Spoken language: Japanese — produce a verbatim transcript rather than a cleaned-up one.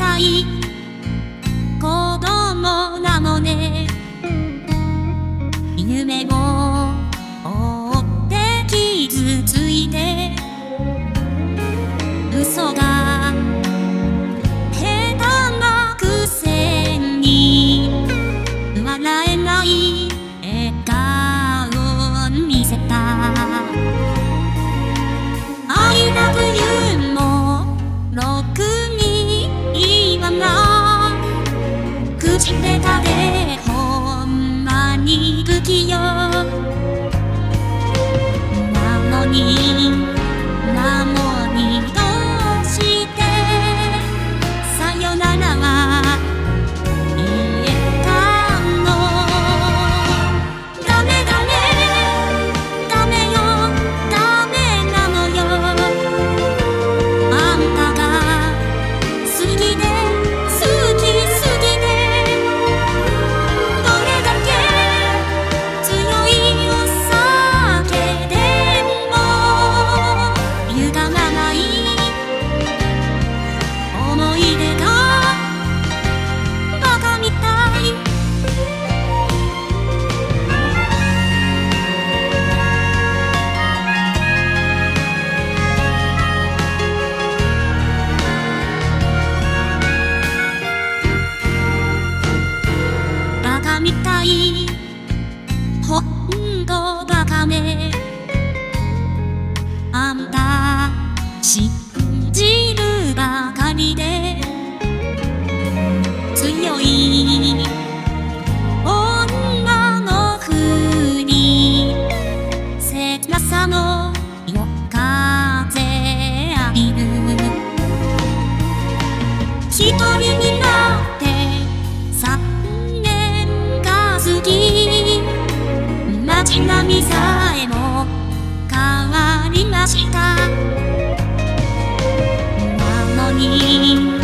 たい子供なのね。夢を追って傷ついて嘘が下手なくせに笑えない笑顔を見せた。I love you もろくに言わない。口下手でほんまに不器用なのに、なのにどうしてさよならは言えたの。ダメダメダメよダメなのよ。あんたが好きで好き好きでどれだけ強いお酒でも歪まない思い出がバカみたい。バカみたいほんとバカね。あんた信じるばかりで強い女のふり、切なさの夜風浴びる。一人になって三年が過ぎ、街並みさえも変わりました。なのに